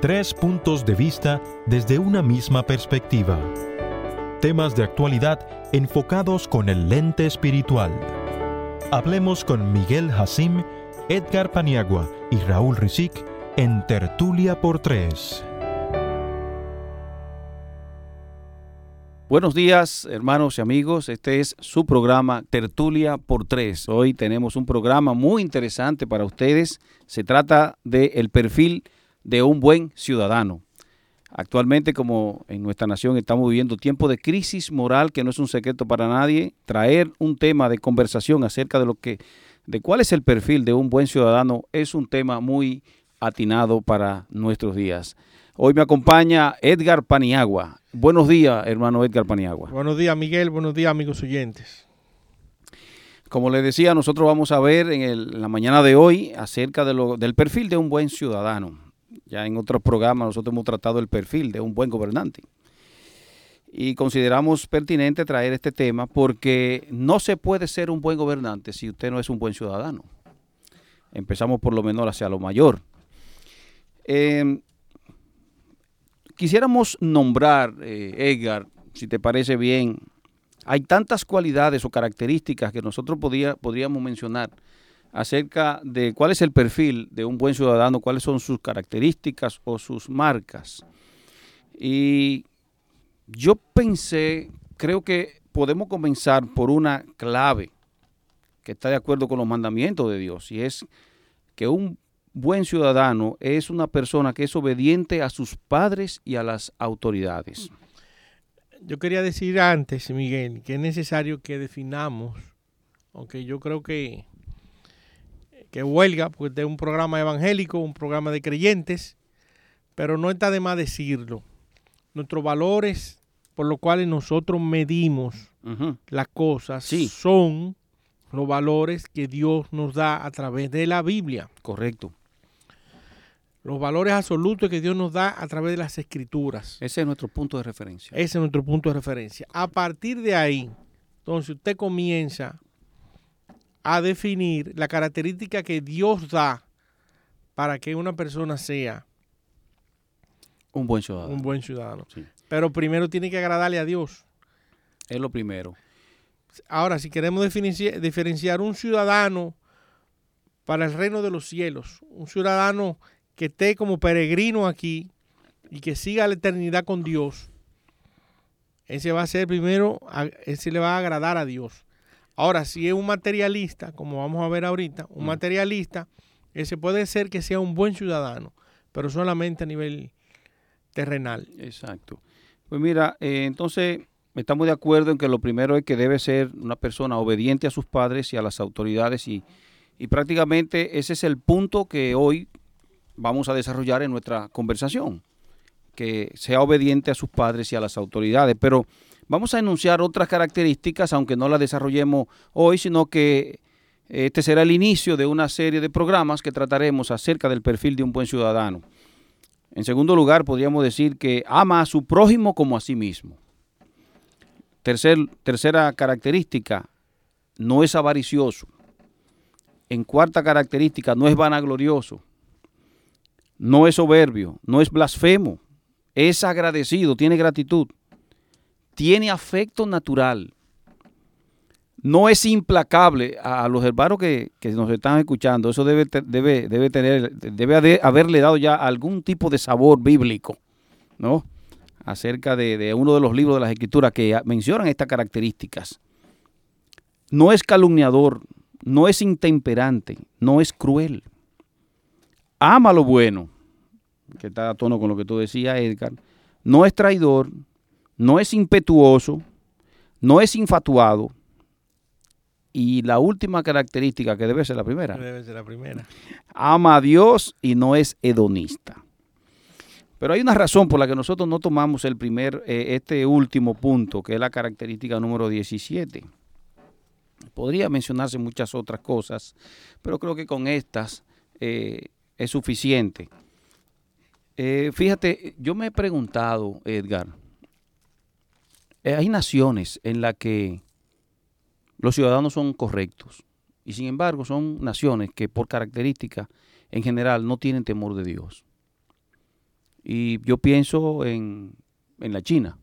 Tres puntos de vista desde una misma perspectiva. Temas de actualidad enfocados con el lente espiritual. Hablemos con Miguel Hasim, Edgar Paniagua y Raúl Rizik en Tertulia por Tres. Buenos días, hermanos y amigos. Este es su programa Tertulia por Tres. Hoy tenemos un programa muy interesante para ustedes. Se trata del perfil de un buen ciudadano. Actualmente, como en nuestra nación estamos viviendo tiempos de crisis moral, que no es un secreto para nadie, traer un tema de conversación acerca de cuál es el perfil de un buen ciudadano es un tema muy atinado para nuestros días. Hoy me acompaña Edgar Paniagua. Buenos días, hermano Edgar Paniagua. Buenos días, Miguel. Buenos días, amigos oyentes. Como les decía, nosotros vamos a ver en la mañana de hoy acerca del perfil de un buen ciudadano. Ya en otros programas nosotros hemos tratado el perfil de un buen gobernante. Y consideramos pertinente traer este tema porque no se puede ser un buen gobernante si usted no es un buen ciudadano. Empezamos por lo menor hacia lo mayor. Quisiéramos nombrar, Edgar, si te parece bien, hay tantas cualidades o características que nosotros podríamos mencionar acerca de cuál es el perfil de un buen ciudadano, cuáles son sus características o sus marcas. Y yo creo que podemos comenzar por una clave que está de acuerdo con los mandamientos de Dios, y es que un buen ciudadano es una persona que es obediente a sus padres y a las autoridades. Yo quería decir antes, Miguel, que es necesario que definamos, aunque yo creo que huelga, porque este es un programa evangélico, un programa de creyentes, pero no está de más decirlo. Nuestros valores por los cuales nosotros medimos las cosas son los valores que Dios nos da a través de la Biblia. Correcto. Los valores absolutos que Dios nos da a través de las Escrituras. Ese es nuestro punto de referencia. Ese es nuestro punto de referencia. A partir de ahí, entonces usted comienza a definir la característica que Dios da para que una persona sea un buen ciudadano. Un buen ciudadano. Sí. Pero primero tiene que agradarle a Dios. Es lo primero. Ahora, si queremos diferenciar un ciudadano para el reino de los cielos, un ciudadano que esté como peregrino aquí y que siga la eternidad con Dios, ese va a ser primero, ese le va a agradar a Dios. Ahora, si es un materialista, como vamos a ver ahorita, un materialista, ese puede ser que sea un buen ciudadano, pero solamente a nivel terrenal. Exacto. Pues mira, entonces estamos de acuerdo en que lo primero es que debe ser una persona obediente a sus padres y a las autoridades y prácticamente ese es el punto que hoy vamos a desarrollar en nuestra conversación, que sea obediente a sus padres y a las autoridades, pero vamos a enunciar otras características, aunque no las desarrollemos hoy, sino que este será el inicio de una serie de programas que trataremos acerca del perfil de un buen ciudadano. En segundo lugar, podríamos decir que ama a su prójimo como a sí mismo. Tercera característica, no es avaricioso. En cuarta característica, no es vanaglorioso. No es soberbio, no es blasfemo. Es agradecido, tiene gratitud. Tiene afecto natural. No es implacable. A los hermanos que nos están escuchando, eso debe haberle dado ya algún tipo de sabor bíblico, ¿no? Acerca de uno de los libros de las Escrituras que mencionan estas características. No es calumniador, no es intemperante, no es cruel. Ama lo bueno, que está a tono con lo que tú decías, Edgar. No es traidor, no es impetuoso, no es infatuado. Y la última característica, que debe ser la primera. Debe ser la primera. Ama a Dios y no es hedonista. Pero hay una razón por la que nosotros no tomamos este último punto, que es la característica número 17. Podría mencionarse muchas otras cosas, pero creo que con estas es suficiente. Fíjate, yo me he preguntado, Edgar, hay naciones en las que los ciudadanos son correctos y sin embargo son naciones que por características en general no tienen temor de Dios. Y yo pienso en la China,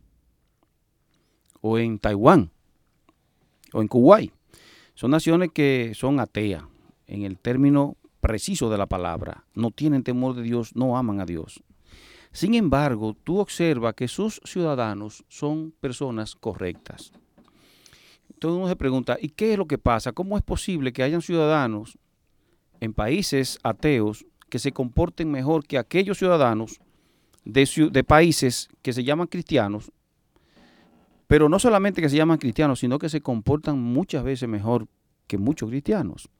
o en Taiwán, o en Kuwait. Son naciones que son ateas, en el término preciso de la palabra. No tienen temor de Dios, no aman a Dios. Sin embargo, tú observas que sus ciudadanos son personas correctas. Entonces uno se pregunta, ¿y qué es lo que pasa? ¿Cómo es posible que hayan ciudadanos en países ateos que se comporten mejor que aquellos ciudadanos de países que se llaman cristianos, pero no solamente que se llaman cristianos, sino que se comportan muchas veces mejor que muchos cristianos?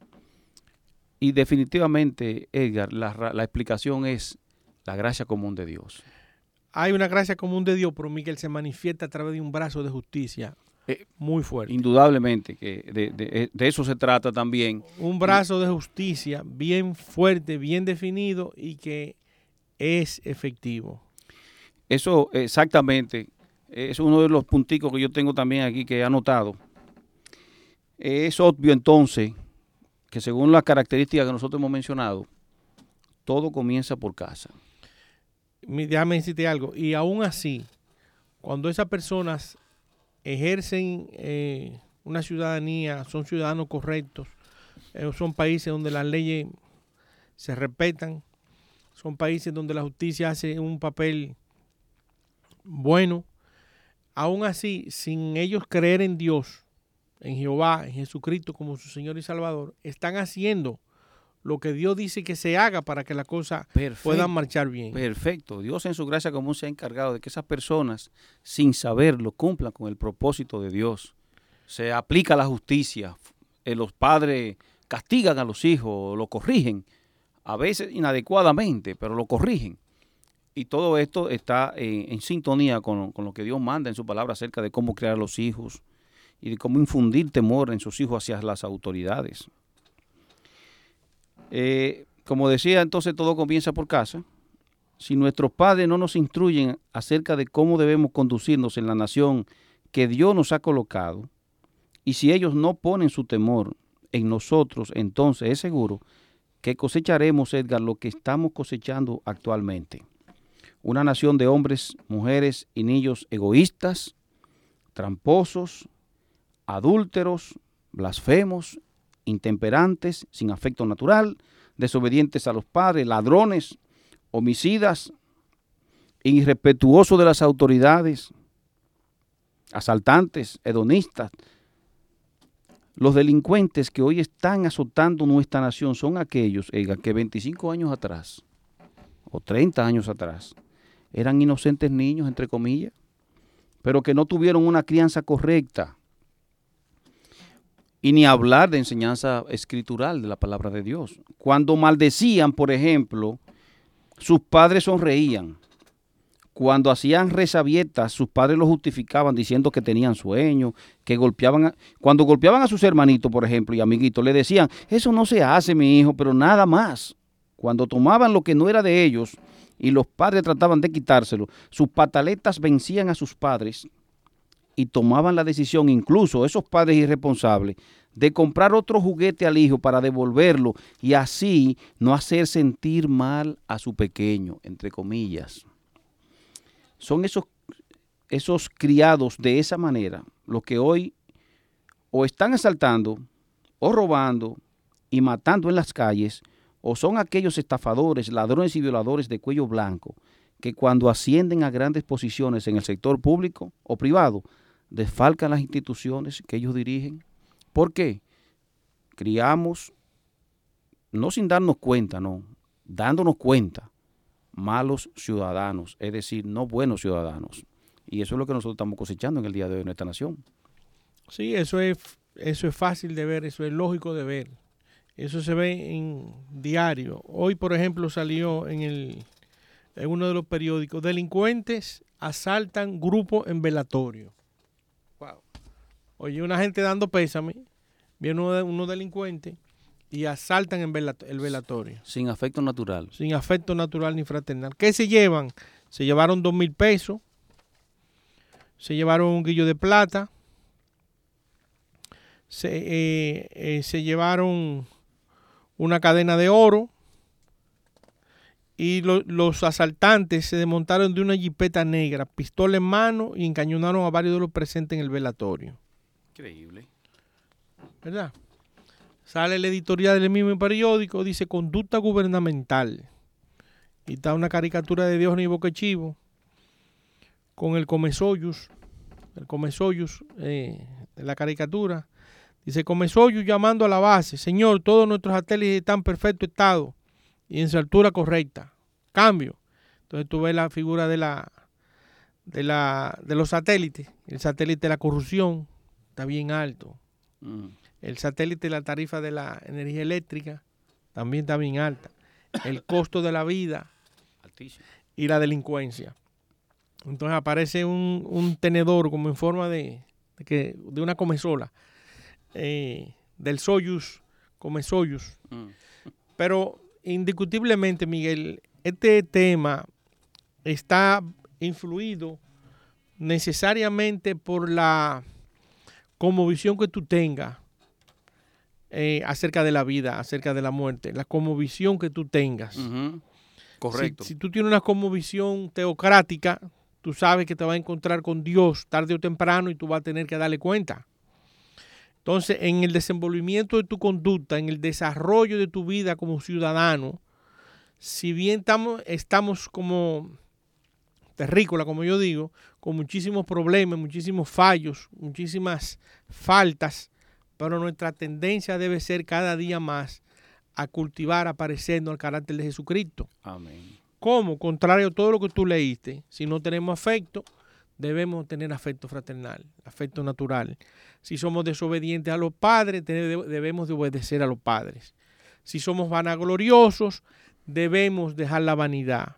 Y definitivamente, Edgar, la explicación es la gracia común de Dios. Hay una gracia común de Dios, pero Miguel se manifiesta a través de un brazo de justicia muy fuerte. Indudablemente que de eso se trata también. Un brazo de justicia bien fuerte, bien definido y que es efectivo. Eso exactamente es uno de los punticos que yo tengo también aquí que he anotado. Es obvio entonces que según las características que nosotros hemos mencionado, todo comienza por casa. Déjame decirte algo, y aún así, cuando esas personas ejercen una ciudadanía, son ciudadanos correctos, son países donde las leyes se respetan, son países donde la justicia hace un papel bueno, aún así, sin ellos creer en Dios, en Jehová, en Jesucristo como su Señor y Salvador, están haciendo lo que Dios dice que se haga para que las cosas puedan marchar bien. Perfecto. Dios en su gracia común se ha encargado de que esas personas, sin saberlo, cumplan con el propósito de Dios. Se aplica la justicia. Los padres castigan a los hijos, lo corrigen, a veces inadecuadamente, pero lo corrigen. Y todo esto está en sintonía con lo que Dios manda en su palabra acerca de cómo crear a los hijos y de cómo infundir temor en sus hijos hacia las autoridades. Como decía, entonces todo comienza por casa. Si nuestros padres no nos instruyen acerca de cómo debemos conducirnos en la nación que Dios nos ha colocado, y si ellos no ponen su temor en nosotros, entonces es seguro que cosecharemos, Edgar, lo que estamos cosechando actualmente. Una nación de hombres, mujeres y niños egoístas, tramposos, adúlteros, blasfemos, intemperantes, sin afecto natural, desobedientes a los padres, ladrones, homicidas, irrespetuosos de las autoridades, asaltantes, hedonistas. Los delincuentes que hoy están azotando nuestra nación son aquellos, que 25 años atrás o 30 años atrás eran inocentes niños, entre comillas, pero que no tuvieron una crianza correcta. Y ni hablar de enseñanza escritural de la palabra de Dios. Cuando maldecían, por ejemplo, sus padres sonreían. Cuando hacían resabietas, sus padres lo justificaban diciendo que tenían sueño, que golpeaban. Cuando golpeaban a sus hermanitos, por ejemplo, y amiguitos, le decían, eso no se hace, mi hijo, pero nada más. Cuando tomaban lo que no era de ellos y los padres trataban de quitárselo, sus pataletas vencían a sus padres y tomaban la decisión, incluso esos padres irresponsables, de comprar otro juguete al hijo para devolverlo y así no hacer sentir mal a su pequeño, entre comillas. Son esos criados de esa manera los que hoy o están asaltando o robando y matando en las calles, o son aquellos estafadores, ladrones y violadores de cuello blanco que cuando ascienden a grandes posiciones en el sector público o privado, desfalcan las instituciones que ellos dirigen. ¿Por qué? Criamos, no sin darnos cuenta, no, dándonos cuenta, malos ciudadanos, es decir, no buenos ciudadanos. Y eso es lo que nosotros estamos cosechando en el día de hoy en nuestra nación. Sí, eso es fácil de ver, eso es lógico de ver. Eso se ve en diario. Hoy, por ejemplo, salió en uno de los periódicos, delincuentes asaltan grupo en velatorio. Wow. Oye, una gente dando pésame, viene unos delincuentes y asaltan el velatorio. Sin afecto natural. Sin afecto natural ni fraternal. ¿Qué se llevan? Se llevaron 2,000 pesos, se llevaron un guillo de plata, se llevaron una cadena de oro y los asaltantes se desmontaron de una jipeta negra, pistola en mano y encañonaron a varios de los presentes en el velatorio. Increíble. ¿Verdad? Sale el editorial del mismo periódico, dice conducta gubernamental. Y está una caricatura de Diógenes Boquechivo con el Comesoyus. El Comesoyus en la caricatura. Dice Comesoyus llamando a la base. Señor, todos nuestros satélites están en perfecto estado y en su altura correcta. Cambio. Entonces tú ves la figura de los satélites. El satélite de la corrupción está bien alto. El satélite de la tarifa de la energía eléctrica también está bien alta. El costo de la vida altísimo. Y la delincuencia. Entonces aparece un tenedor como en forma de una comezola del Soyuz, Comesoyus. Pero indiscutiblemente, Miguel, este tema está influido necesariamente por la conmovisión que tú tengas acerca de la vida, acerca de la muerte, la conmovisión que tú tengas. Correcto. Si tú tienes una conmovisión teocrática, tú sabes que te vas a encontrar con Dios tarde o temprano y tú vas a tener que darle cuenta. Entonces, en el desenvolvimiento de tu conducta, en el desarrollo de tu vida como ciudadano, si bien estamos como terrícola, como yo digo, con muchísimos problemas, muchísimos fallos, muchísimas faltas, pero nuestra tendencia debe ser cada día más a cultivar, a parecernos al carácter de Jesucristo. Amén. ¿Cómo? Contrario a todo lo que tú leíste, si no tenemos afecto, debemos tener afecto fraternal, afecto natural. Si somos desobedientes a los padres, debemos de obedecer a los padres. Si somos vanagloriosos, debemos dejar la vanidad.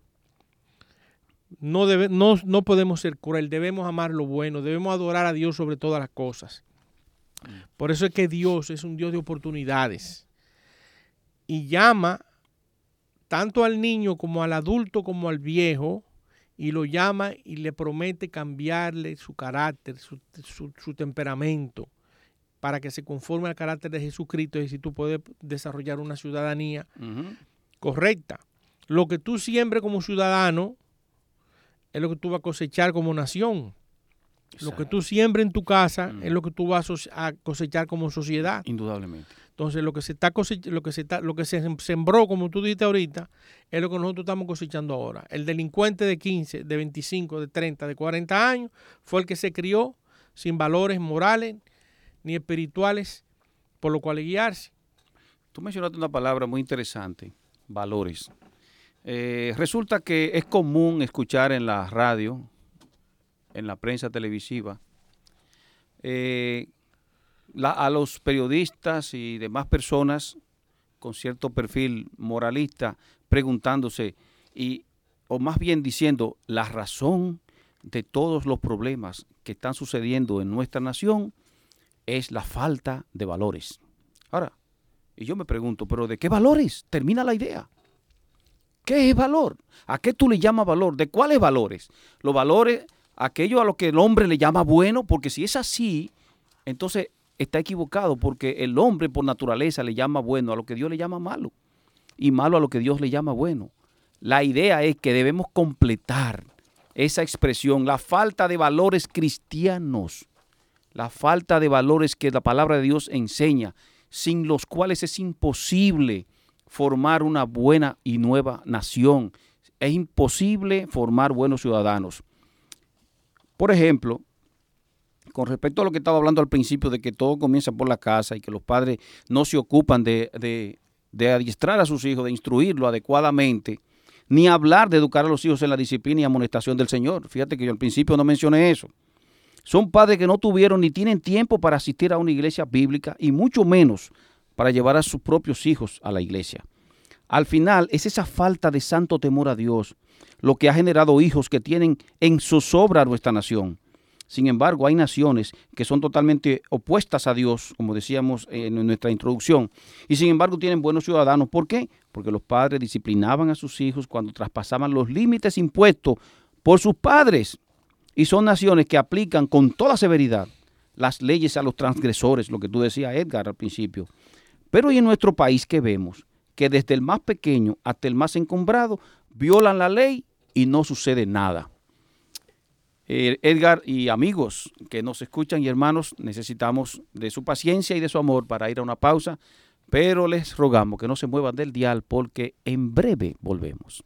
No podemos ser cruel, debemos amar lo bueno, debemos adorar a Dios sobre todas las cosas. Por eso es que Dios es un Dios de oportunidades y llama tanto al niño como al adulto como al viejo, y lo llama y le promete cambiarle su carácter, su temperamento, para que se conforme al carácter de Jesucristo y así tú puedes desarrollar una ciudadanía correcta. Lo que tú siembres como ciudadano es lo que tú vas a cosechar como nación. Exacto. Lo que tú siembres en tu casa es lo que tú vas a cosechar como sociedad. Indudablemente. Entonces, lo que se sembró, como tú dijiste ahorita, es lo que nosotros estamos cosechando ahora. El delincuente de 15, de 25, de 30, de 40 años fue el que se crió sin valores morales ni espirituales por los cuales guiarse. Tú mencionaste una palabra muy interesante, valores. Resulta que es común escuchar en la radio, en la prensa televisiva, a los periodistas y demás personas con cierto perfil moralista preguntándose, o más bien diciendo, la razón de todos los problemas que están sucediendo en nuestra nación es la falta de valores. Ahora, y yo me pregunto, ¿pero de qué valores? Termina la idea. ¿Qué es valor? ¿A qué tú le llamas valor? ¿De cuáles valores? Los valores, aquello a lo que el hombre le llama bueno, porque si es así, entonces está equivocado, porque el hombre por naturaleza le llama bueno a lo que Dios le llama malo, y malo a lo que Dios le llama bueno. La idea es que debemos completar esa expresión, la falta de valores cristianos, la falta de valores que la palabra de Dios enseña, sin los cuales es imposible formar una buena y nueva nación. Es imposible formar buenos ciudadanos. Por ejemplo, con respecto a lo que estaba hablando al principio de que todo comienza por la casa y que los padres no se ocupan de adiestrar a sus hijos, de instruirlo adecuadamente, ni hablar de educar a los hijos en la disciplina y amonestación del Señor. Fíjate que yo al principio no mencioné eso. Son padres que no tuvieron ni tienen tiempo para asistir a una iglesia bíblica y mucho menos para llevar a sus propios hijos a la iglesia. Al final es esa falta de santo temor a Dios lo que ha generado hijos que tienen en zozobra a nuestra nación. Sin embargo, hay naciones que son totalmente opuestas a Dios, como decíamos en nuestra introducción, y sin embargo tienen buenos ciudadanos. ¿Por qué? Porque los padres disciplinaban a sus hijos cuando traspasaban los límites impuestos por sus padres. Y son naciones que aplican con toda severidad las leyes a los transgresores, lo que tú decías, Edgar, al principio. Pero ¿y en nuestro país qué vemos? Que desde el más pequeño hasta el más encumbrado violan la ley y no sucede nada. Edgar y amigos que nos escuchan y hermanos, necesitamos de su paciencia y de su amor para ir a una pausa, pero les rogamos que no se muevan del dial porque en breve volvemos.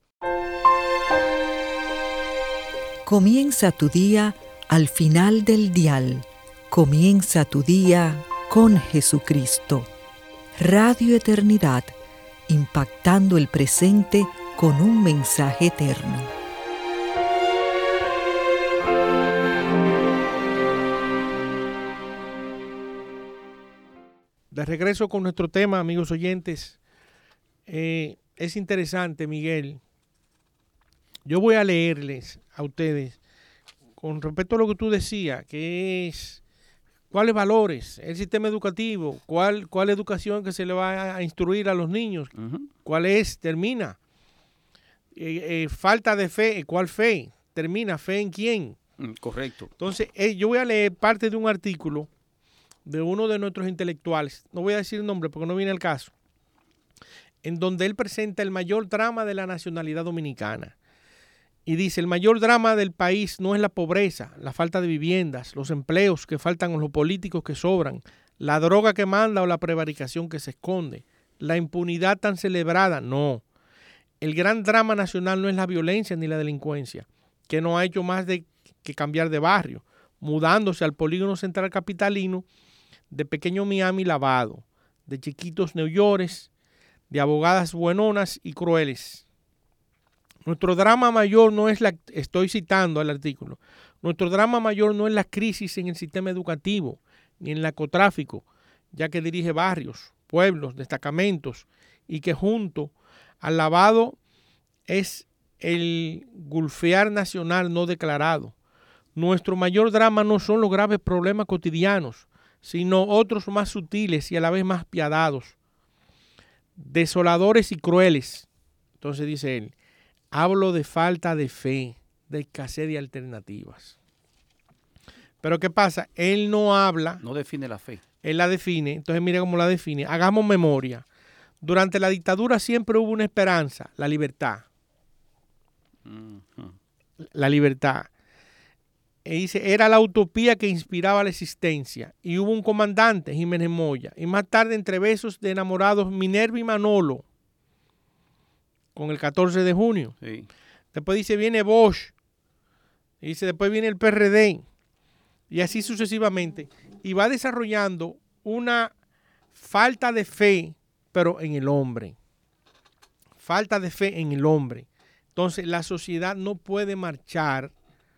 Comienza tu día al final del dial. Comienza tu día con Jesucristo. Radio Eternidad, impactando el presente con un mensaje eterno. De regreso con nuestro tema, amigos oyentes. Es interesante, Miguel. Yo voy a leerles a ustedes con respecto a lo que tú decías, que es cuáles valores, el sistema educativo, cuál educación que se le va a instruir a los niños, cuál es, termina. Falta de fe, ¿cuál fe? Termina, ¿fe en quién? Correcto. Entonces, yo voy a leer parte de un artículo de uno de nuestros intelectuales, no voy a decir el nombre porque no viene el caso, en donde él presenta el mayor drama de la nacionalidad dominicana. Y dice, el mayor drama del país no es la pobreza, la falta de viviendas, los empleos que faltan o los políticos que sobran, la droga que manda o la prevaricación que se esconde, la impunidad tan celebrada, no. El gran drama nacional no es la violencia ni la delincuencia, que no ha hecho más que cambiar de barrio, mudándose al polígono central capitalino, de pequeño Miami lavado, de chiquitos New Yorkers, de abogadas buenonas y crueles. Nuestro drama mayor no es estoy citando el artículo, nuestro drama mayor no es la crisis en el sistema educativo, ni en el narcotráfico, ya que dirige barrios, pueblos, destacamentos, y que junto al lavado es el gulfear nacional no declarado. Nuestro mayor drama no son los graves problemas cotidianos, sino otros más sutiles y a la vez más piadados, desoladores y crueles. Entonces dice él, hablo de falta de fe, de escasez de alternativas. Pero ¿qué pasa? Él no habla. No define la fe. Él la define. Entonces mire cómo la define. Hagamos memoria. Durante la dictadura siempre hubo una esperanza, la libertad. La libertad. Y dice, era la utopía que inspiraba la existencia. Y hubo un comandante, Jiménez Moya. Y más tarde, entre besos de enamorados, Minerva y Manolo. Con el 14 de junio. Sí. Después dice, viene Bosch. Y dice, después viene el PRD. Y así sucesivamente. Y va desarrollando una falta de fe, pero en el hombre. Falta de fe en el hombre. Entonces, la sociedad no puede marchar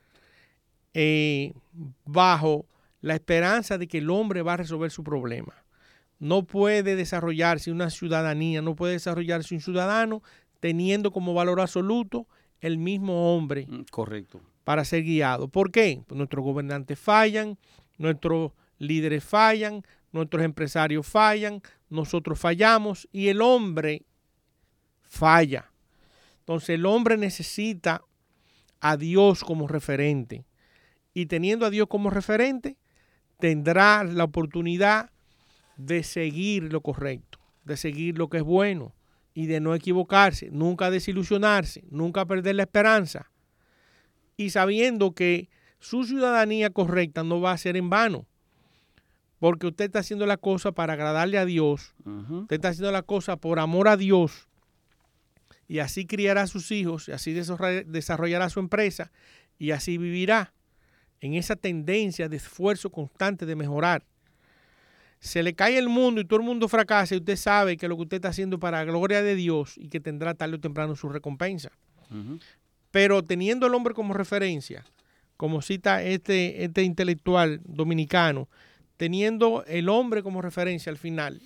bajo la esperanza de que el hombre va a resolver su problema. No puede desarrollarse una ciudadanía, no puede desarrollarse un ciudadano teniendo como valor absoluto el mismo hombre. Correcto. Para ser guiado. ¿Por qué? Pues nuestros gobernantes fallan, nuestros líderes fallan, nuestros empresarios fallan, nosotros fallamos y el hombre falla. Entonces el hombre necesita a Dios como referente. Y teniendo a Dios como referente, tendrá la oportunidad de seguir lo correcto, de seguir lo que es bueno y de no equivocarse, nunca desilusionarse, nunca perder la esperanza. Y sabiendo que su ciudadanía correcta no va a ser en vano, porque usted está haciendo la cosa para agradarle a Dios, usted está haciendo la cosa por amor a Dios, y así criará a sus hijos, y así desarrollará su empresa, y así vivirá en esa tendencia de esfuerzo constante de mejorar. Se le cae el mundo y todo el mundo fracasa y usted sabe que lo que usted está haciendo para la gloria de Dios y que tendrá tarde o temprano su recompensa. Pero teniendo el hombre como referencia, como cita este intelectual dominicano, teniendo el hombre como referencia al final,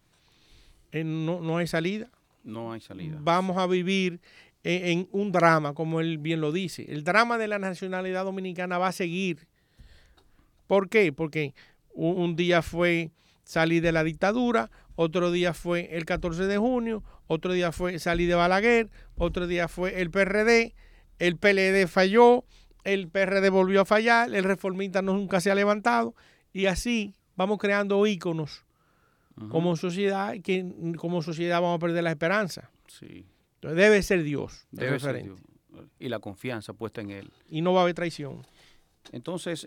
no hay salida. No hay salida. Vamos a vivir en un drama, como él bien lo dice. El drama de la nacionalidad dominicana va a seguir. ¿Por qué? Porque un día fue salir de la dictadura, otro día fue el 14 de junio, otro día fue salir de Balaguer, otro día fue el PRD, el PLD falló, el PRD volvió a fallar, el reformista nunca se ha levantado, y así vamos creando íconos como sociedad, que como sociedad vamos a perder la esperanza. Sí. Entonces debe ser Dios el Debe ser referente. Dios. Y la confianza puesta en Él. Y no va a haber traición. Entonces,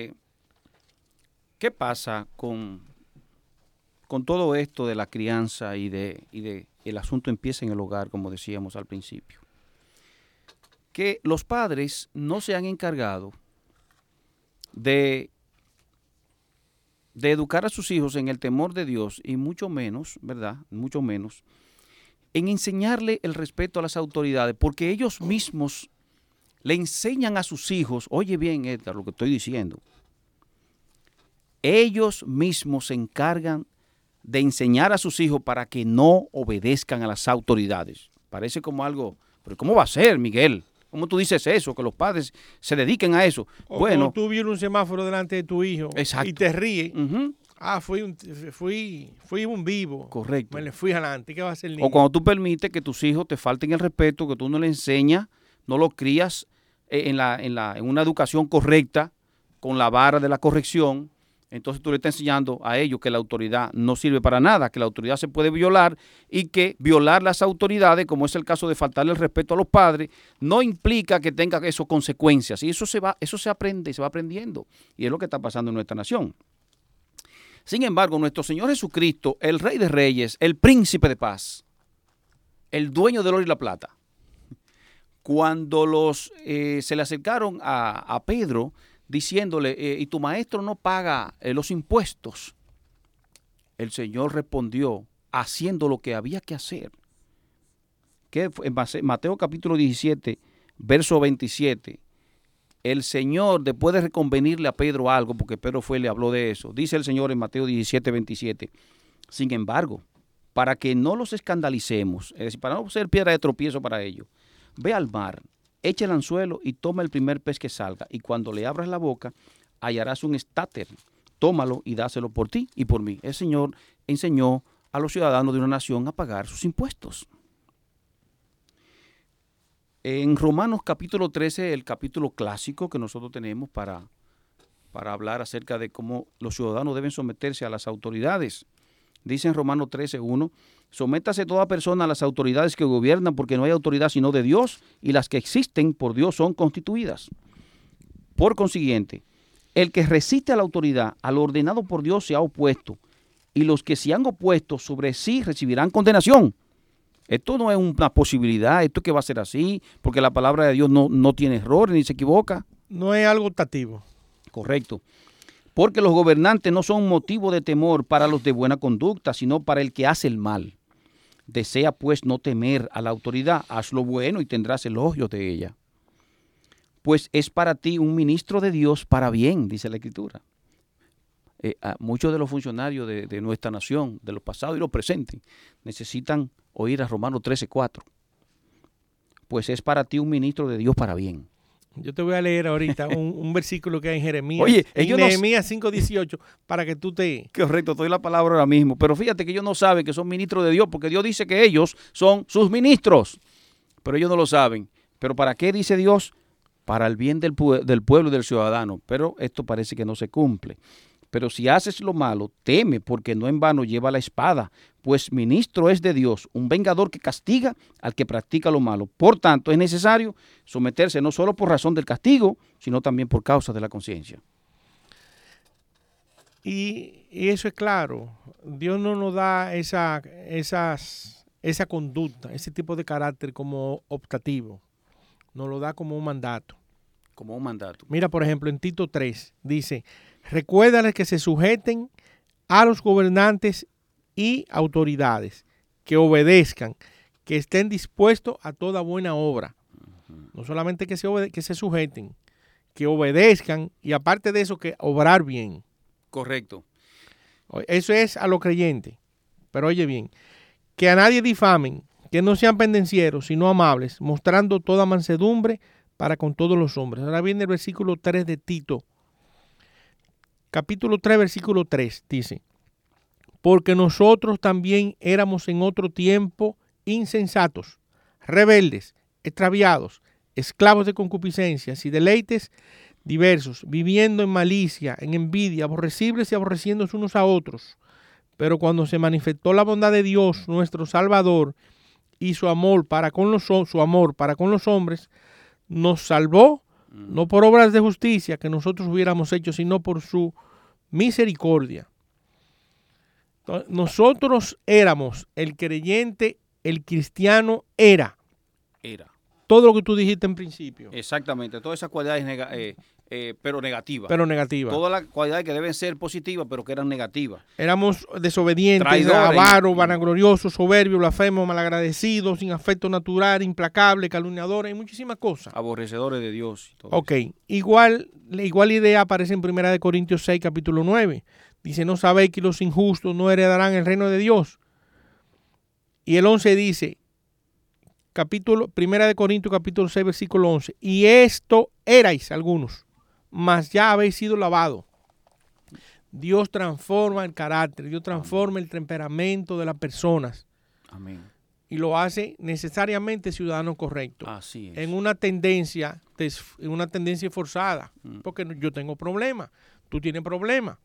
¿qué pasa con todo esto de la crianza y el asunto empieza en el hogar, como decíamos al principio? Que los padres no se han encargado de educar a sus hijos en el temor de Dios y mucho menos, ¿verdad? Mucho menos en enseñarle el respeto a las autoridades, porque ellos mismos le enseñan a sus hijos, oye bien, Edgar, lo que estoy diciendo, ellos mismos se encargan de enseñar a sus hijos para que no obedezcan a las autoridades. Parece como algo, pero ¿cómo va a ser, Miguel? ¿Cómo tú dices eso? Que los padres se dediquen a eso. O bueno, cuando tú vienes un semáforo delante de tu hijo exacto. Y te ríes. Uh-huh. Fui un vivo. Correcto. Me le fui adelante. ¿Qué va a hacer el niño? O cuando tú permites que tus hijos te falten el respeto, que tú no le enseñas, no lo crías en una educación correcta, con la vara de la corrección, entonces tú le estás enseñando a ellos que la autoridad no sirve para nada, que la autoridad se puede violar y que violar las autoridades, como es el caso de faltarle el respeto a los padres, no implica que tenga eso consecuencias. Y eso se aprende, se va aprendiendo. Y es lo que está pasando en nuestra nación. Sin embargo, nuestro Señor Jesucristo, el Rey de Reyes, el Príncipe de Paz, el dueño del oro y la plata, cuando se le acercaron a Pedro diciéndole, y tu maestro no paga los impuestos, el Señor respondió haciendo lo que había que hacer. Que en Mateo capítulo 17, verso 27, el Señor, después de reconvenirle a Pedro algo, porque Pedro fue y le habló de eso, dice el Señor en Mateo 17, 27, sin embargo, para que no los escandalicemos, es decir, para no ser piedra de tropiezo para ellos, ve al mar, echa el anzuelo y toma el primer pez que salga, y cuando le abras la boca, hallarás un estáter, tómalo y dáselo por ti y por mí. El Señor enseñó a los ciudadanos de una nación a pagar sus impuestos. En Romanos capítulo 13, el capítulo clásico que nosotros tenemos para hablar acerca de cómo los ciudadanos deben someterse a las autoridades, dice en Romanos 13:1, sométase toda persona a las autoridades que gobiernan, porque no hay autoridad sino de Dios, y las que existen por Dios son constituidas. Por consiguiente, el que resiste a la autoridad, a lo ordenado por Dios, se ha opuesto, y los que se han opuesto sobre sí recibirán condenación. Esto no es una posibilidad, esto que va a ser así, porque la palabra de Dios no tiene errores ni se equivoca. No es algo optativo. Correcto. Porque los gobernantes no son motivo de temor para los de buena conducta, sino para el que hace el mal. Desea pues no temer a la autoridad, haz lo bueno y tendrás elogios de ella. Pues es para ti un ministro de Dios para bien, dice la Escritura. Muchos de los funcionarios de nuestra nación, de los pasados y los presentes, necesitan oír a Romanos 13:4. Pues es para ti un ministro de Dios para bien. Yo te voy a leer ahorita un versículo que hay en Jeremías. Oye, en Nehemías 5:18, para que tú te... Correcto, estoy la palabra ahora mismo. Pero fíjate que ellos no saben que son ministros de Dios, porque Dios dice que ellos son sus ministros. Pero ellos no lo saben. ¿Pero para qué dice Dios? Para el bien del pueblo y del ciudadano. Pero esto parece que no se cumple. Pero si haces lo malo, teme, porque no en vano lleva la espada, pues ministro es de Dios, un vengador que castiga al que practica lo malo. Por tanto, es necesario someterse no solo por razón del castigo, sino también por causa de la conciencia. Y eso es claro. Dios no nos da esa conducta, ese tipo de carácter como optativo. Nos lo da como un mandato. Como un mandato. Mira, por ejemplo, en Tito 3 dice, recuérdales que se sujeten a los gobernantes y autoridades, que obedezcan, que estén dispuestos a toda buena obra. No solamente que se sujeten, que obedezcan y aparte de eso, que obrar bien. Correcto. Eso es a los creyentes. Pero oye bien, que a nadie difamen, que no sean pendencieros, sino amables, mostrando toda mansedumbre para con todos los hombres. Ahora viene el versículo 3 de Tito. Capítulo 3, versículo 3, dice, porque nosotros también éramos en otro tiempo insensatos, rebeldes, extraviados, esclavos de concupiscencias y deleites diversos, viviendo en malicia, en envidia, aborrecibles y aborreciéndose unos a otros. Pero cuando se manifestó la bondad de Dios, nuestro Salvador, y su amor para con los hombres nos salvó, no por obras de justicia que nosotros hubiéramos hecho, sino por su misericordia. Entonces, nosotros éramos, el creyente, el cristiano era todo lo que tú dijiste en principio. Exactamente, todas esas cualidades pero negativas. Todas las cualidades que deben ser positivas, pero que eran negativas. Éramos desobedientes, traidores, avaros, vanagloriosos, soberbios, blasfemos, malagradecidos, sin afecto natural, implacables, calumniadores y muchísimas cosas. Aborrecedores de Dios. Y todo eso. Igual idea aparece en 1 Corintios 6, capítulo 9. Dice, ¿no sabéis que los injustos no heredarán el reino de Dios? Y el 11 dice, 1 Corintios capítulo 6, versículo 11. Y esto erais algunos, mas ya habéis sido lavados. Dios transforma el carácter, Dios transforma el temperamento de las personas. Amén. Y lo hace necesariamente ciudadano correcto. Así es. En una tendencia forzada. Porque yo tengo problemas, tú tienes problemas.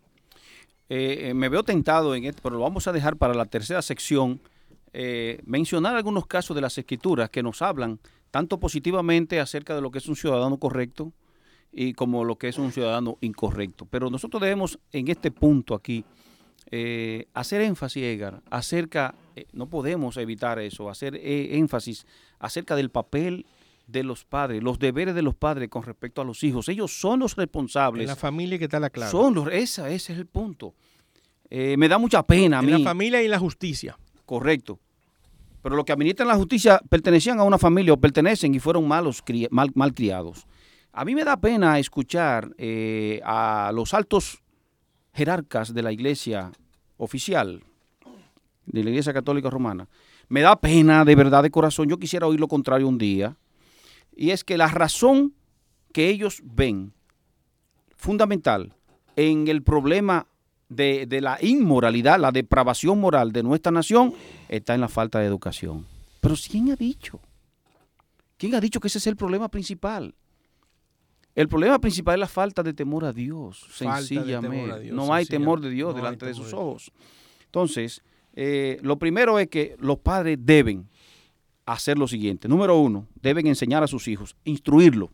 Me veo tentado en esto, pero lo vamos a dejar para la tercera sección. Mencionar algunos casos de las Escrituras que nos hablan tanto positivamente acerca de lo que es un ciudadano correcto y como lo que es un ciudadano incorrecto. Pero nosotros debemos en este punto aquí hacer énfasis, Edgar, acerca, no podemos evitar eso, hacer énfasis acerca del papel de los padres, los deberes de los padres con respecto a los hijos. Ellos son los responsables. En la familia que está la clave. Ese es el punto. Me da mucha pena a mí. En la familia y en la justicia. Correcto. Pero los que administran la justicia pertenecían a una familia o pertenecen y fueron mal criados. A mí me da pena escuchar a los altos jerarcas de la iglesia oficial, de la iglesia católica romana. Me da pena de verdad, de corazón. Yo quisiera oír lo contrario un día. Y es que la razón que ellos ven fundamental en el problema de la inmoralidad, la depravación moral de nuestra nación, está en la falta de educación. Pero ¿quién ha dicho? ¿Quién ha dicho que ese es el problema principal? El problema principal es la falta de temor a Dios, sencillamente. No hay temor de Dios delante de sus ojos. Entonces, lo primero es que los padres deben hacer lo siguiente. Número 1, deben enseñar a sus hijos, instruirlo,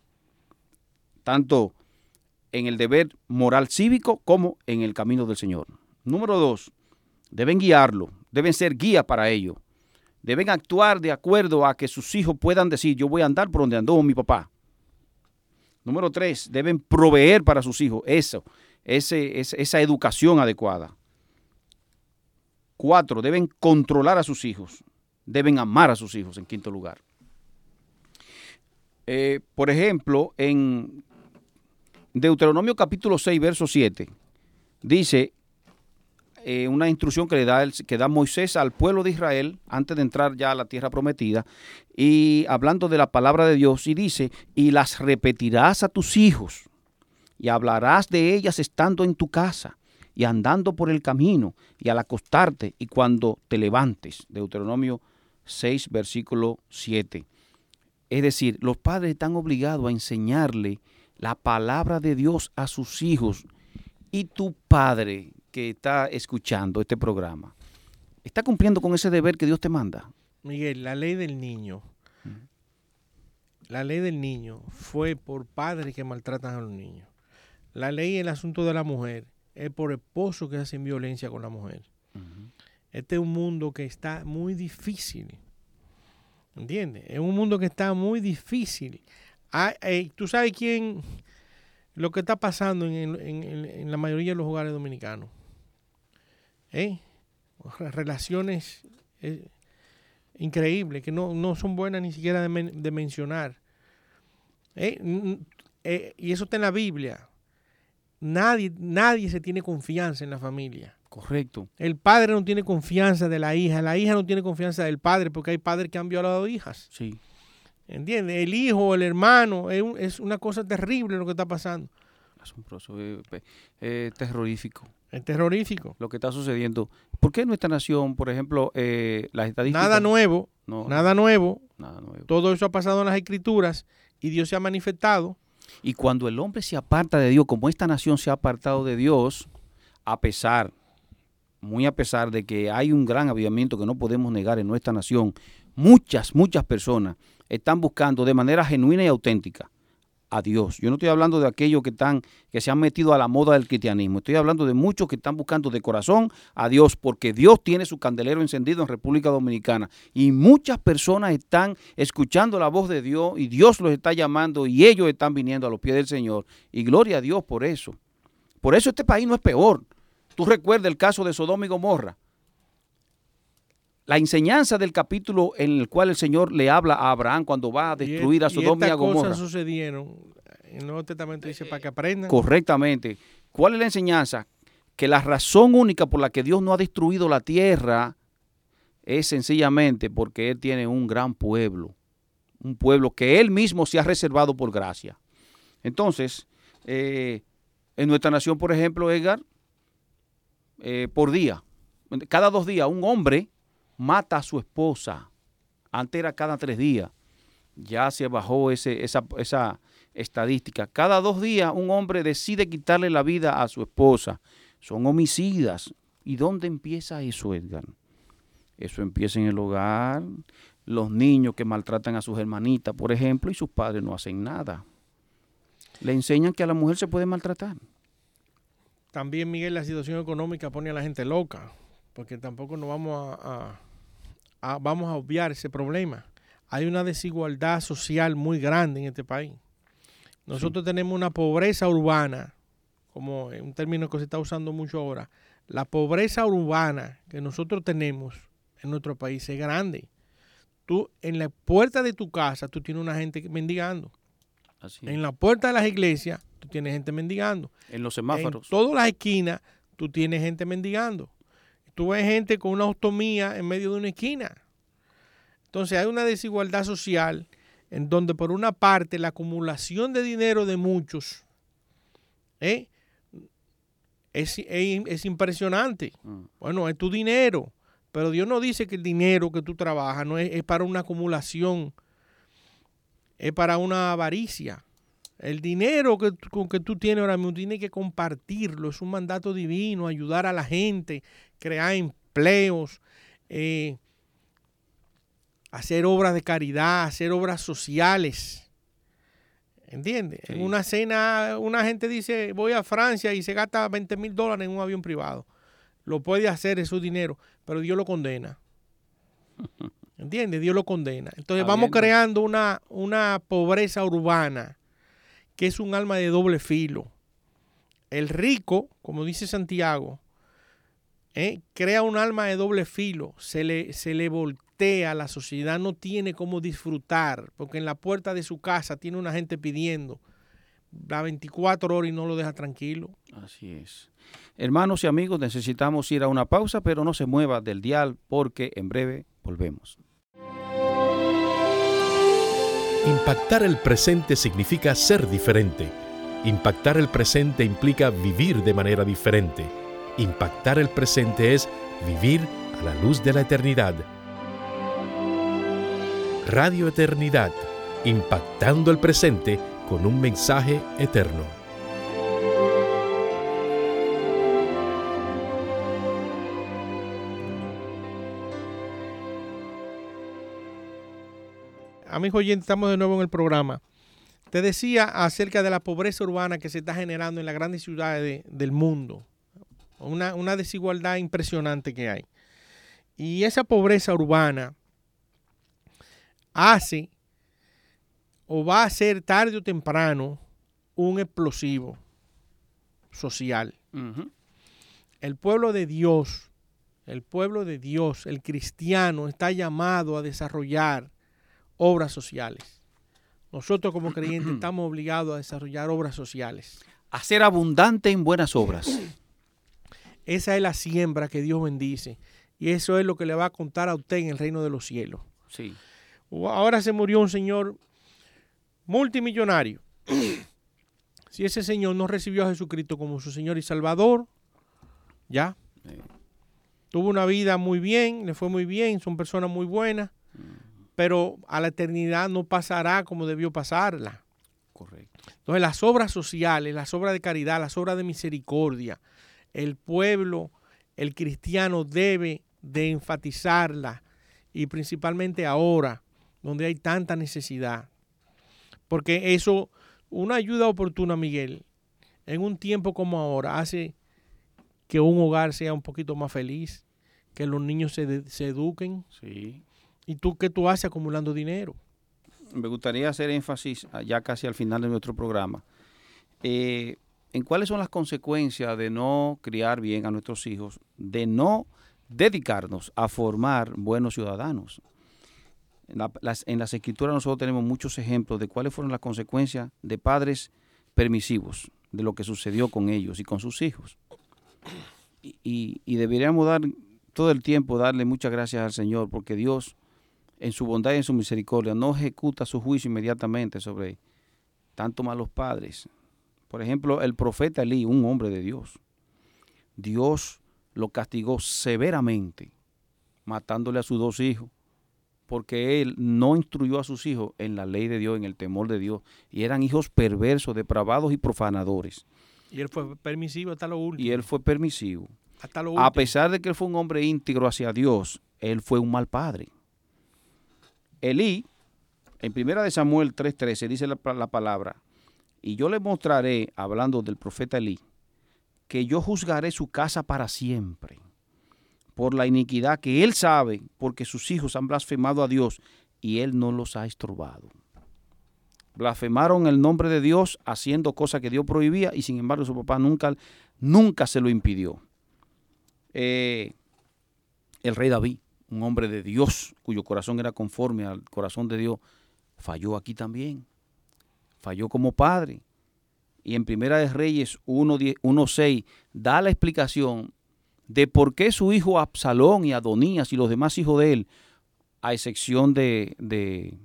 tanto en el deber moral cívico como en el camino del Señor. Número 2, deben guiarlo, deben ser guía para ello. Deben actuar de acuerdo a que sus hijos puedan decir, yo voy a andar por donde andó mi papá. Número 3, deben proveer para sus hijos esa educación adecuada. 4, deben controlar a sus hijos. Deben amar a sus hijos, en quinto lugar. Por ejemplo, en Deuteronomio capítulo 6, verso 7, dice una instrucción que da Moisés al pueblo de Israel antes de entrar ya a la tierra prometida, y hablando de la palabra de Dios, y dice, y las repetirás a tus hijos, y hablarás de ellas estando en tu casa, y andando por el camino, y al acostarte, y cuando te levantes. Deuteronomio 6, versículo 7. Es decir, los padres están obligados a enseñarle la palabra de Dios a sus hijos. Y tu padre que está escuchando este programa, ¿está cumpliendo con ese deber que Dios te manda? Miguel, la ley del niño fue por padres que maltratan a los niños. La ley en el asunto de la mujer es por esposos que hacen violencia con la mujer. Este es un mundo que está muy difícil. ¿Entiendes? Es un mundo que está muy difícil. ¿Tú sabes lo que está pasando en la mayoría de los hogares dominicanos? Relaciones increíbles que no son buenas ni siquiera de mencionar. Y eso está en la Biblia. Nadie se tiene confianza en la familia. Correcto. El padre no tiene confianza de la hija no tiene confianza del padre, porque hay padres que han violado hijas. Sí. ¿Entiendes? El hijo, el hermano, es una cosa terrible lo que está pasando. Asombroso, terrorífico. Es terrorífico. Lo que está sucediendo. ¿Por qué nuestra nación, por ejemplo, las estadísticas? Nada nuevo. Nada nuevo. Todo eso ha pasado en las Escrituras y Dios se ha manifestado. Y cuando el hombre se aparta de Dios, como esta nación se ha apartado de Dios, muy a pesar de que hay un gran avivamiento que no podemos negar en nuestra nación, muchas personas están buscando de manera genuina y auténtica a Dios. Yo no estoy hablando de aquellos que se han metido a la moda del cristianismo. Estoy hablando de muchos que están buscando de corazón a Dios, porque Dios tiene su candelero encendido en República Dominicana. Y muchas personas están escuchando la voz de Dios y Dios los está llamando y ellos están viniendo a los pies del Señor. Y gloria a Dios por eso. Por eso este país no es peor. Tú recuerdas el caso de Sodoma y Gomorra. La enseñanza del capítulo en el cual el Señor le habla a Abraham cuando va a destruir a Sodoma y a Gomorra. Cosas sucedieron. El Nuevo Testamento dice para que aprendan. Correctamente. ¿Cuál es la enseñanza? Que la razón única por la que Dios no ha destruido la tierra es sencillamente porque Él tiene un gran pueblo. Un pueblo que Él mismo se ha reservado por gracia. Entonces, en nuestra nación, por ejemplo, Edgar, por día, cada 2 días, un hombre mata a su esposa. Antes era cada 3 días. Ya se bajó esa estadística. Cada 2 días un hombre decide quitarle la vida a su esposa. Son homicidas. ¿Y dónde empieza eso, Edgar? Eso empieza en el hogar. Los niños que maltratan a sus hermanitas, por ejemplo, y sus padres no hacen nada. Le enseñan que a la mujer se puede maltratar. También, Miguel, la situación económica pone a la gente loca, porque tampoco nos vamos vamos a obviar ese problema. Hay una desigualdad social muy grande en este país. Nosotros tenemos una pobreza urbana, como un término que se está usando mucho ahora. La pobreza urbana que nosotros tenemos en nuestro país es grande. Tú, en la puerta de tu casa, tú tienes una gente mendigando. Así. En la puerta de las iglesias, tú tienes gente mendigando. En los semáforos. En todas las esquinas, tú tienes gente mendigando. Tú ves gente con una ostomía en medio de una esquina. Entonces hay una desigualdad social en donde por una parte la acumulación de dinero de muchos es impresionante. Bueno, es tu dinero, pero Dios no dice que el dinero que tú trabajas no es para una acumulación, es para una avaricia. El dinero que tú tienes ahora mismo tienes que compartirlo, es un mandato divino, ayudar a la gente, crear empleos, hacer obras de caridad, hacer obras sociales. ¿Entiendes? Sí. En una cena, una gente dice, voy a Francia y se gasta $20,000 en un avión privado. Lo puede hacer, es su dinero, pero Dios lo condena. ¿Entiendes? Dios lo condena. Entonces vamos creando una pobreza urbana que es un arma de doble filo. El rico, como dice Santiago, crea un arma de doble filo. Se le voltea, la sociedad no tiene cómo disfrutar, porque en la puerta de su casa tiene una gente pidiendo las 24 horas y no lo deja tranquilo. Así es. Hermanos y amigos, necesitamos ir a una pausa, pero no se mueva del dial porque en breve volvemos. Impactar el presente significa ser diferente. Impactar el presente implica vivir de manera diferente. Impactar el presente es vivir a la luz de la eternidad. Radio Eternidad, impactando el presente con un mensaje eterno. Amigos oyentes, estamos de nuevo en el programa. Te decía acerca de la pobreza urbana que se está generando en las grandes ciudades del mundo. Una desigualdad impresionante que hay. Y esa pobreza urbana hace o va a ser tarde o temprano un explosivo social. Uh-huh. El pueblo de Dios, el cristiano, está llamado a desarrollar obras sociales. Nosotros como creyentes estamos obligados a desarrollar obras sociales. A ser abundante en buenas obras. Esa es la siembra que Dios bendice. Y eso es lo que le va a contar a usted en el reino de los cielos. Sí. Ahora se murió un señor multimillonario. Si ese señor no recibió a Jesucristo como su Señor y Salvador, ya. Tuvo una vida muy bien, le fue muy bien, son personas muy buenas. Pero a la eternidad no pasará como debió pasarla. Correcto. Entonces las obras sociales, las obras de caridad, las obras de misericordia, el pueblo, el cristiano debe de enfatizarla y principalmente ahora, donde hay tanta necesidad. Porque eso, una ayuda oportuna, Miguel, en un tiempo como ahora, hace que un hogar sea un poquito más feliz, que los niños se eduquen. Sí. ¿Y tú qué tú haces acumulando dinero? Me gustaría hacer énfasis ya casi al final de nuestro programa en cuáles son las consecuencias de no criar bien a nuestros hijos, de no dedicarnos a formar buenos ciudadanos. En las escrituras nosotros tenemos muchos ejemplos de cuáles fueron las consecuencias de padres permisivos, de lo que sucedió con ellos y con sus hijos. Y deberíamos todo el tiempo darle muchas gracias al Señor, porque Dios, en su bondad y en su misericordia, no ejecuta su juicio inmediatamente sobre tanto malos padres. Por ejemplo, el profeta Elí, un hombre de Dios, Dios lo castigó severamente, matándole a sus 2 hijos, porque él no instruyó a sus hijos en la ley de Dios, en el temor de Dios, y eran hijos perversos, depravados y profanadores. Y él fue permisivo hasta lo último. Y él fue permisivo. Hasta lo último. A pesar de que él fue un hombre íntegro hacia Dios, él fue un mal padre. Elí, en 1 Samuel 3:13, dice la palabra: y yo le mostraré, hablando del profeta Elí, que yo juzgaré su casa para siempre, por la iniquidad que él sabe, porque sus hijos han blasfemado a Dios y él no los ha estorbado. Blasfemaron el nombre de Dios haciendo cosas que Dios prohibía, y sin embargo su papá nunca se lo impidió. El rey David, un hombre de Dios, cuyo corazón era conforme al corazón de Dios, falló aquí también. Falló como padre. Y en Primera de Reyes 1:6 da la explicación de por qué su hijo Absalón y Adonías y los demás hijos de él, a excepción del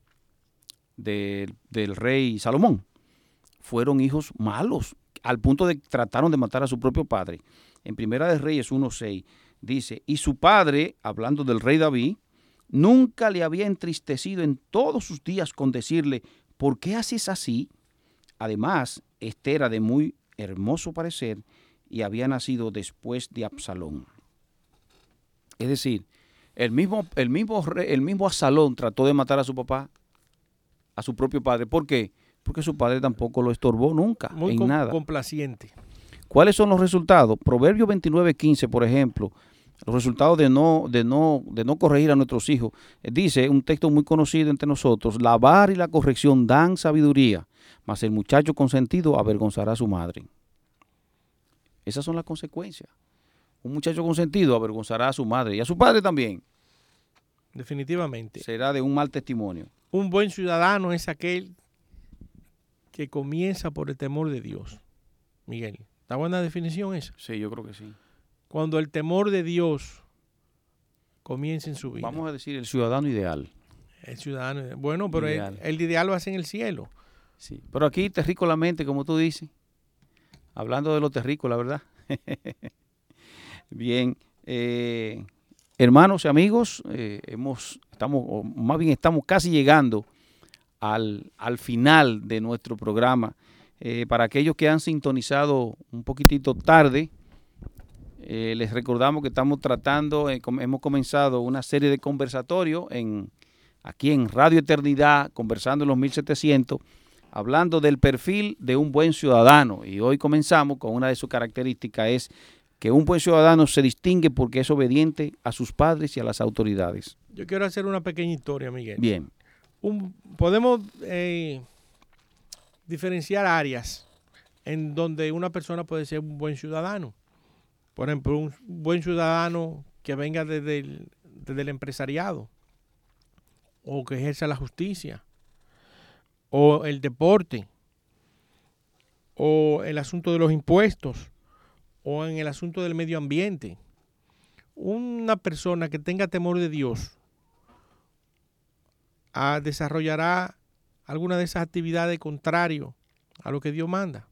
rey Salomón, fueron hijos malos, al punto de que trataron de matar a su propio padre. En Primera de Reyes 1:6 dice: y su padre, hablando del rey David, nunca le había entristecido en todos sus días con decirle: ¿por qué haces así? Además, este era de muy hermoso parecer y había nacido después de Absalón. Es decir, el mismo Absalón trató de matar a su papá, a su propio padre. ¿Por qué? Porque su padre tampoco lo estorbó nunca, muy en nada. Complaciente. ¿Cuáles son los resultados? Proverbios 29:15, por ejemplo, los resultados de no corregir a nuestros hijos. Dice un texto muy conocido entre nosotros: la vara y la corrección dan sabiduría, mas el muchacho consentido avergonzará a su madre. Esas son las consecuencias. Un muchacho consentido avergonzará a su madre y a su padre también. Definitivamente. Será de un mal testimonio. Un buen ciudadano es aquel que comienza por el temor de Dios. Miguel, ¿está buena definición esa? Sí, yo creo que sí. Cuando el temor de Dios comienza en su vida. Vamos a decir el ciudadano ideal. El ciudadano, bueno, pero ideal. El ideal lo hace en el cielo. Sí, pero aquí terrícolamente, como tú dices, hablando de lo terrícola, ¿verdad? Bien, hermanos y amigos, estamos casi llegando al final de nuestro programa. Para aquellos que han sintonizado un poquitito tarde, les recordamos que estamos hemos comenzado una serie de conversatorios aquí en Radio Eternidad, conversando en los 1700, hablando del perfil de un buen ciudadano. Y hoy comenzamos con una de sus características, es que un buen ciudadano se distingue porque es obediente a sus padres y a las autoridades. Yo quiero hacer una pequeña historia, Miguel. Bien. Podemos diferenciar áreas en donde una persona puede ser un buen ciudadano. Por ejemplo, un buen ciudadano que venga desde el empresariado, o que ejerza la justicia, o el deporte, o el asunto de los impuestos, o en el asunto del medio ambiente. Una persona que tenga temor de Dios desarrollará alguna de esas actividades contrario a lo que Dios manda.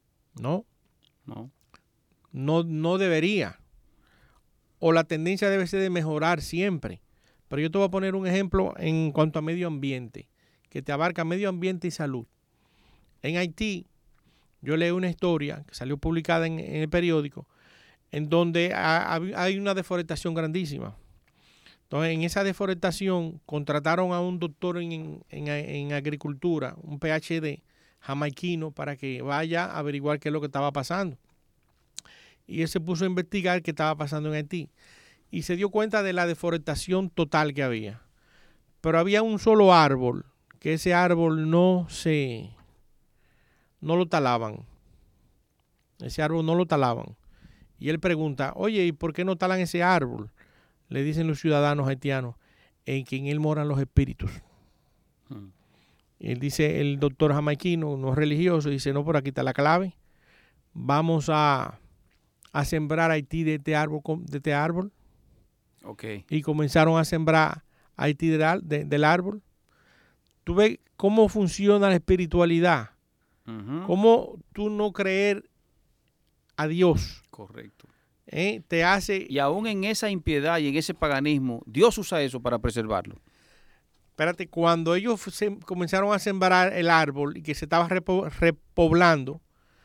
No debería. O la tendencia debe ser de mejorar siempre. Pero yo te voy a poner un ejemplo en cuanto a medio ambiente, que te abarca medio ambiente y salud. En Haití, yo leí una historia que salió publicada en el periódico, en donde hay una deforestación grandísima, Entonces, en esa deforestación contrataron a un doctor en agricultura, un PhD jamaiquino, para que vaya a averiguar qué es lo que estaba pasando. Y él se puso a investigar qué estaba pasando en Haití. Y se dio cuenta de la deforestación total que había. Pero había un solo árbol, que ese árbol no lo talaban. Ese árbol no lo talaban. Y él pregunta, oye, ¿y por qué no talan ese árbol? Le dicen los ciudadanos haitianos, en él moran los espíritus. Y él dice, el doctor jamaiquino, no religioso, dice, no, por aquí está la clave. Vamos a sembrar Haití de este árbol. Okay. Y comenzaron a sembrar Haití del árbol. Tú ves cómo funciona la espiritualidad. Cómo tú no creer a Dios. Correcto. Te hace... Y aún en esa impiedad y en ese paganismo, Dios usa eso para preservarlo. Espérate, cuando ellos comenzaron a sembrar el árbol y que se estaba repoblando,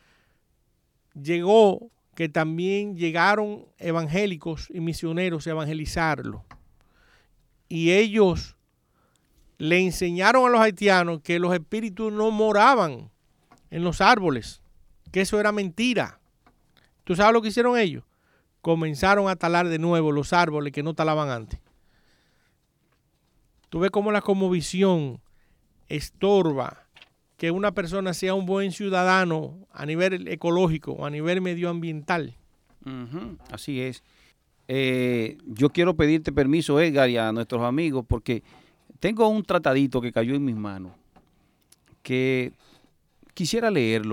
llegó que también llegaron evangélicos y misioneros a evangelizarlo. Y ellos le enseñaron a los haitianos que los espíritus no moraban en los árboles, que eso era mentira. ¿Tú sabes lo que hicieron ellos? Comenzaron a talar de nuevo los árboles que no talaban antes. Tú ves cómo la cosmovisión estorba que una persona sea un buen ciudadano a nivel ecológico o a nivel medioambiental. Así es. Yo quiero pedirte permiso, Edgar, y a nuestros amigos, porque tengo un tratadito que cayó en mis manos que quisiera leerlo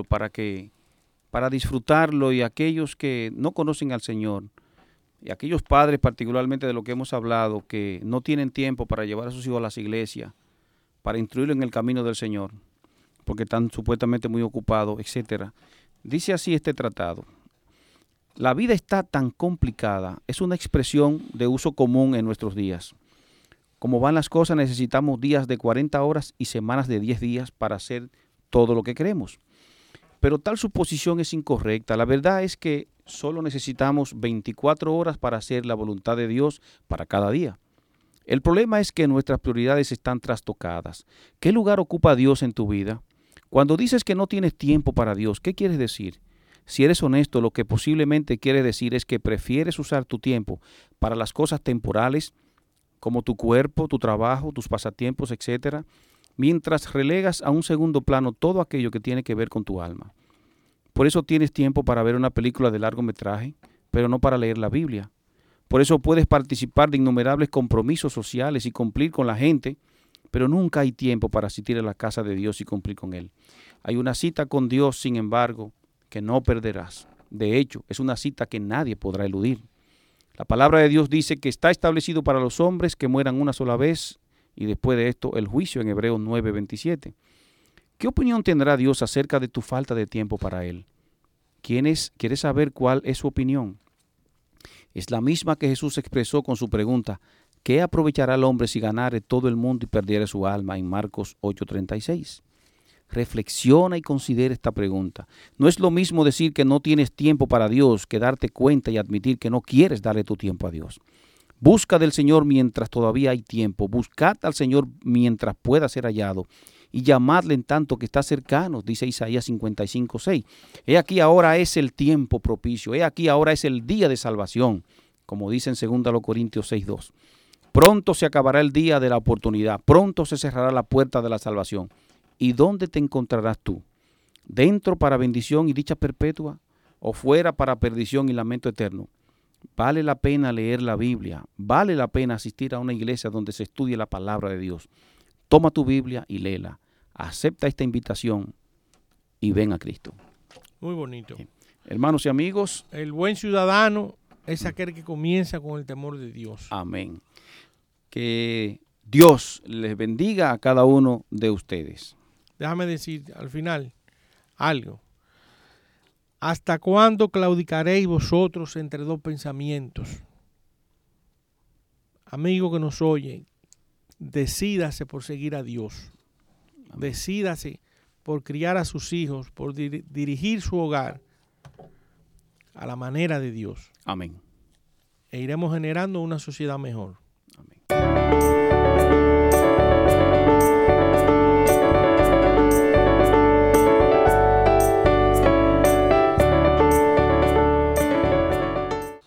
para disfrutarlo, y aquellos que no conocen al Señor, y aquellos padres particularmente de lo que hemos hablado, que no tienen tiempo para llevar a sus hijos a las iglesias, para instruirlo en el camino del Señor, porque están supuestamente muy ocupados, etcétera. Dice así este tratado: la vida está tan complicada, es una expresión de uso común en nuestros días. Como van las cosas, necesitamos días de 40 horas y semanas de 10 días para hacer todo lo que queremos. Pero tal suposición es incorrecta. La verdad es que solo necesitamos 24 horas para hacer la voluntad de Dios para cada día. El problema es que nuestras prioridades están trastocadas. ¿Qué lugar ocupa Dios en tu vida? Cuando dices que no tienes tiempo para Dios, ¿qué quieres decir? Si eres honesto, lo que posiblemente quieres decir es que prefieres usar tu tiempo para las cosas temporales, como tu cuerpo, tu trabajo, tus pasatiempos, etcétera, mientras relegas a un segundo plano todo aquello que tiene que ver con tu alma. Por eso tienes tiempo para ver una película de largometraje, pero no para leer la Biblia. Por eso puedes participar de innumerables compromisos sociales y cumplir con la gente, pero nunca hay tiempo para asistir a la casa de Dios y cumplir con Él. Hay una cita con Dios, sin embargo, que no perderás. De hecho, es una cita que nadie podrá eludir. La palabra de Dios dice que está establecido para los hombres que mueran una sola vez, y después de esto el juicio, en Hebreos 9:27. ¿Qué opinión tendrá Dios acerca de tu falta de tiempo para Él? ¿Quieres saber cuál es su opinión? Es la misma que Jesús expresó con su pregunta: ¿qué aprovechará el hombre si ganare todo el mundo y perdiere su alma? En Marcos 8:36. Reflexiona y considera esta pregunta. No es lo mismo decir que no tienes tiempo para Dios que darte cuenta y admitir que no quieres darle tu tiempo a Dios. Busca del Señor mientras todavía hay tiempo. Buscad al Señor mientras pueda ser hallado. Y llamadle en tanto que está cercano, dice Isaías 55:6. He aquí ahora es el tiempo propicio. He aquí ahora es el día de salvación, como dice en 2 Corintios 6:2. Pronto se acabará el día de la oportunidad. Pronto se cerrará la puerta de la salvación. ¿Y dónde te encontrarás tú? ¿Dentro para bendición y dicha perpetua? ¿O fuera para perdición y lamento eterno? Vale la pena leer la Biblia. Vale la pena asistir a una iglesia donde se estudie la palabra de Dios. Toma tu Biblia y léela. Acepta esta invitación y ven a Cristo. Muy bonito. Hermanos y amigos, el buen ciudadano es aquel que comienza con el temor de Dios. Amén. Que Dios les bendiga a cada uno de ustedes. Déjame decir al final algo. ¿Hasta cuándo claudicaréis vosotros entre dos pensamientos? Amigo que nos oye, decídase por seguir a Dios. Amén. Decídase por criar a sus hijos, por dirigir su hogar a la manera de Dios. Amén. E iremos generando una sociedad mejor.